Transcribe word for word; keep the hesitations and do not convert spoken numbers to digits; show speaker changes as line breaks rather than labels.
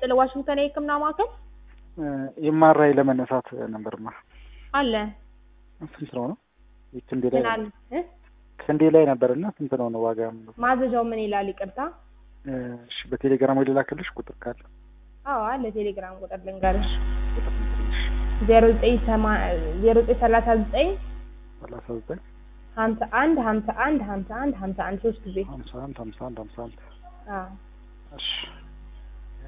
ቀጥሎ ዋሽንግተን የህክምና ማዕከል
የማራይ ለመነሳት ነበርማ
አለ
ስንት ነው ነው ክንዴ ላይ
አለ እ
ክንዴ ላይ ነበርና ስንት ነው ነው ዋጋ
ማዘዣው ምን ይላል ይቅርታ
እሺ በቴሌግራም ወይ ልላክልሽ ቁጥር ካለ
አዎ አለ ቴሌግራም ቁጥር ልንገርሽ ዜሮ ዘጠኝ ሰላሳ ዘጠኝ
ሰላሳ ዘጠኝ
ሀምሳ አንድ ሀምሳ አንድ ሀምሳ አንድ ሀምሳ አንድ ሶስት ጊዜ
ሀምሳ አንድ ሀምሳ አንድ ሀምሳ አንድ
አዎ
እሺ